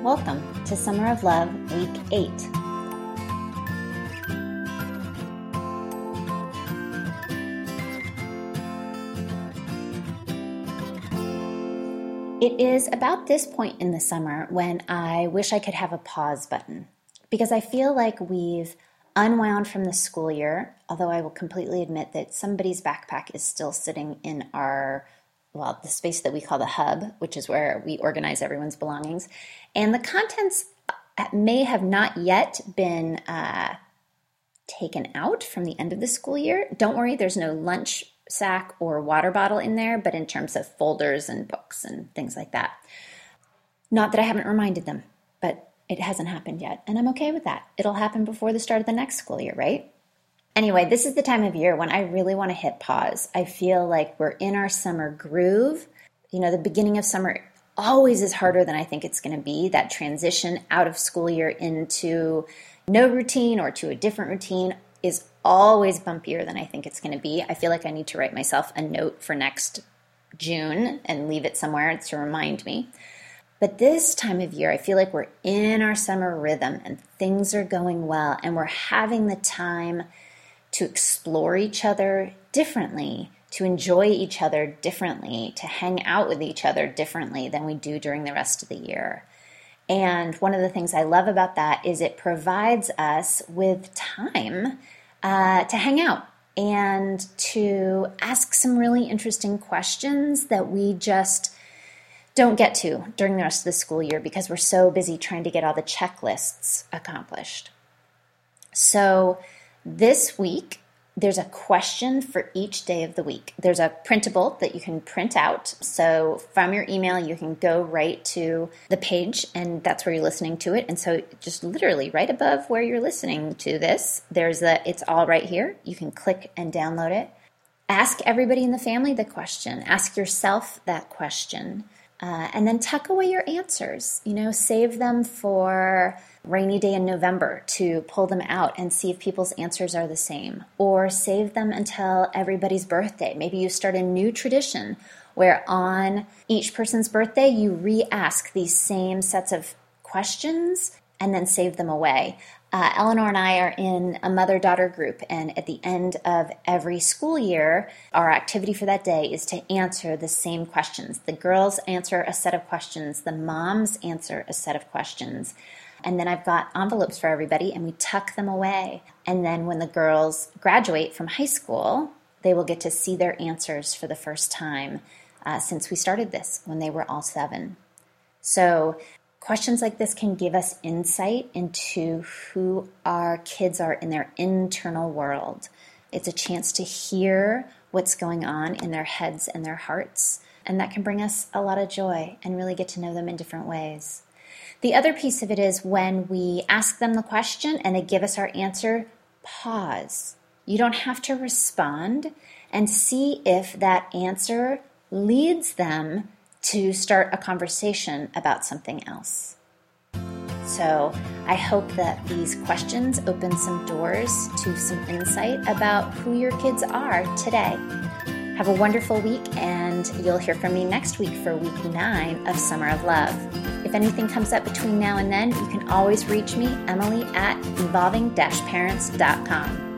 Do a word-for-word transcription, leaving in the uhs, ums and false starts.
Welcome to Summer of Love, Week eight. It is about this point in the summer when I wish I could have a pause button, because I feel like we've unwound from the school year, although I will completely admit that somebody's backpack is still sitting in our, well, the space that we call the hub, which is where we organize everyone's belongings. And the contents may have not yet been uh, taken out from the end of the school year. Don't worry, there's no lunch sack or water bottle in there, but in terms of folders and books and things like that. Not that I haven't reminded them, but it hasn't happened yet, and I'm okay with that. It'll happen before the start of the next school year, right? Anyway, this is the time of year when I really want to hit pause. I feel like we're in our summer groove. You know, the beginning of summer always is harder than I think it's going to be. That transition out of school year into no routine or to a different routine is always bumpier than I think it's going to be. I feel like I need to write myself a note for next June and leave it somewhere to remind me. But this time of year, I feel like we're in our summer rhythm and things are going well and we're having the time to explore each other differently, to enjoy each other differently, to hang out with each other differently than we do during the rest of the year. And one of the things I love about that is it provides us with time uh, to hang out and to ask some really interesting questions that we just don't get to during the rest of the school year because we're so busy trying to get all the checklists accomplished. So this week, there's a question for each day of the week. There's a printable that you can print out. So from your email, you can go right to the page, and that's where you're listening to it. And so just literally right above where you're listening to this, there's a, it's all right here. You can click and download it. Ask everybody in the family the question. Ask yourself that question. Uh, and then tuck away your answers. You know, save them for rainy day in November to pull them out and see if people's answers are the same. Or save them until everybody's birthday. Maybe you start a new tradition where on each person's birthday you re-ask these same sets of questions and then save them away. Uh, Eleanor and I are in a mother-daughter group, and at the end of every school year, our activity for that day is to answer the same questions. The girls answer a set of questions, the moms answer a set of questions, and then I've got envelopes for everybody, and we tuck them away. And then when the girls graduate from high school, they will get to see their answers for the first time uh, since we started this, when they were all seven. So questions like this can give us insight into who our kids are in their internal world. It's a chance to hear what's going on in their heads and their hearts, and that can bring us a lot of joy and really get to know them in different ways. The other piece of it is when we ask them the question and they give us our answer, pause. You don't have to respond, and see if that answer leads them to start a conversation about something else. So I hope that these questions open some doors to some insight about who your kids are today. Have a wonderful week, and you'll hear from me next week for week nine of Summer of Love. If anything comes up between now and then, you can always reach me, Emily, at involving dash parents dot com.